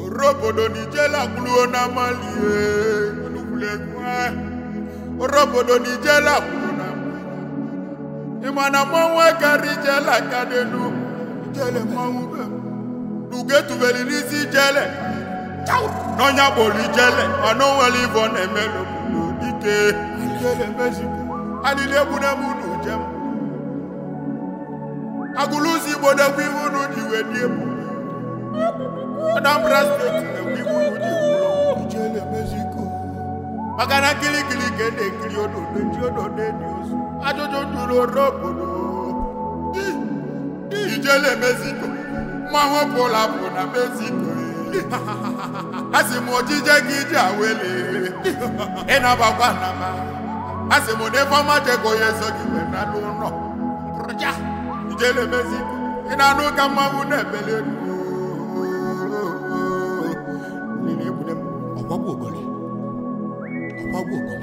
Orobodo Nijela Kulona Malie Nublegwa Orobodo Nijela Kulona Imana Mwa Karijela Kadenu Jele Mawube Nugetu Velisi Jele Nonya Boli Jele Ano Walivon Emelo Ike Jele Mexico Adile Bunamu Jem Agulusi Boda Wivunu Diwe Anambra State we will do Jele Mexico. Magana kili kende kiliodo de news. Ajojo duro robodo. Jele Mexico. Maho pola pona Mexico. Asimo jije gija wele. Ena baba nama. Asimo ne fama tego yeso gibena no. Proja. Jele Mexico. Ena no kama unebele. Ọ̀pọ̀ gbogbo